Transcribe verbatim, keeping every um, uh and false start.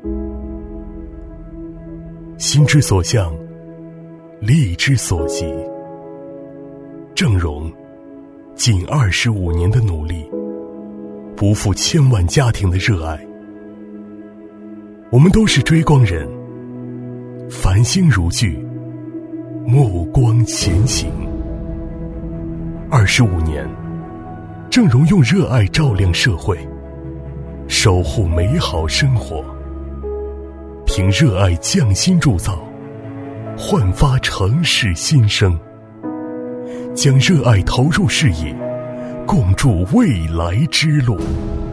心之所向，力之所及。郑融近二十五年的努力，不负千万家庭的热爱。我们都是追光人，繁星如炬，目光前行。二十五年，郑融用热爱照亮社会，守护美好生活，凭热爱匠心铸造，焕发城市新生，将热爱投入事业，共筑未来之路。